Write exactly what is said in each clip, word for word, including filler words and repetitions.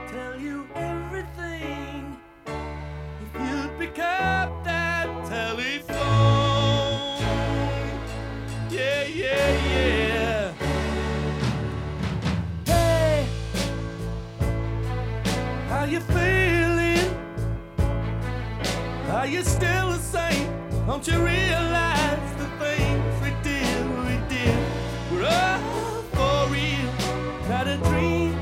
tell you everything if you'd pick up that telephone. Yeah, yeah, yeah. Hey, how you feeling? Are you still the same? Don't you realize the things we did, we did were all for real, not a dream?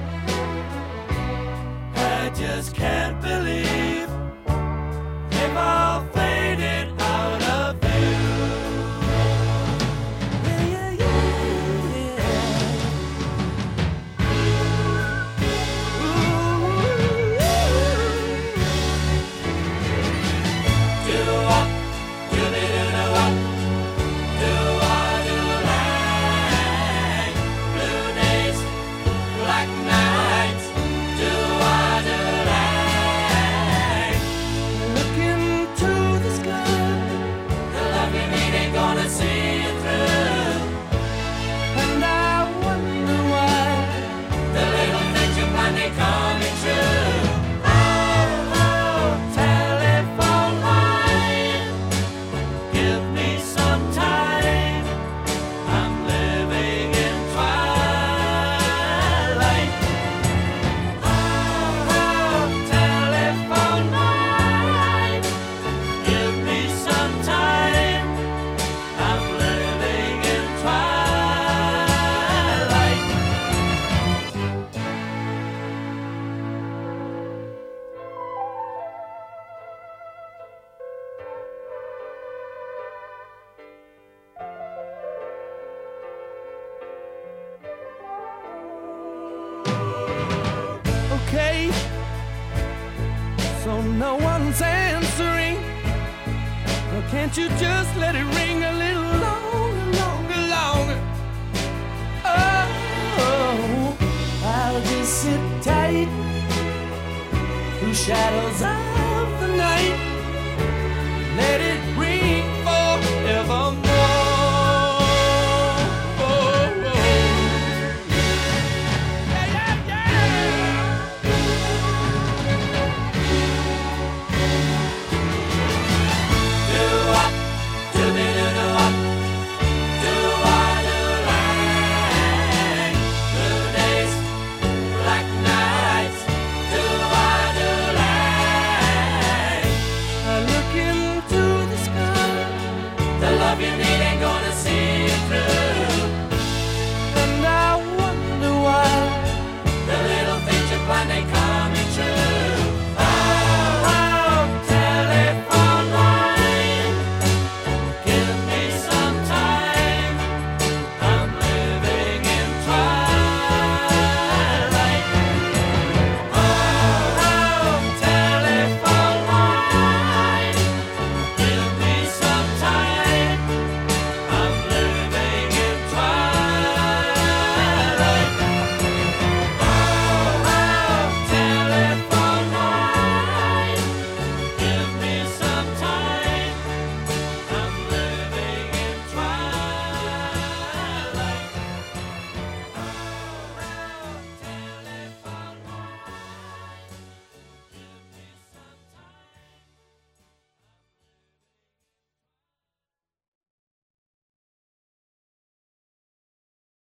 I just can't believe they've all faded out of view. Yeah, yeah, yeah, yeah. Ooh, do what, do me do do what, do what do like. Blue days, black nights, do what do like. Look into the sky, the love you need ain't gonna see you through. And I wonder why the little things you plan ain't coming true. Oh, oh, telephone line, give me some time. I'm living in twilight. Oh, oh, telephone line, give me some time. I'm living in twilight. Okay, so no one's answering. Well, can't you just let it ring a little longer, longer, longer? Oh, I'll just sit tight through shadows of the night. Let it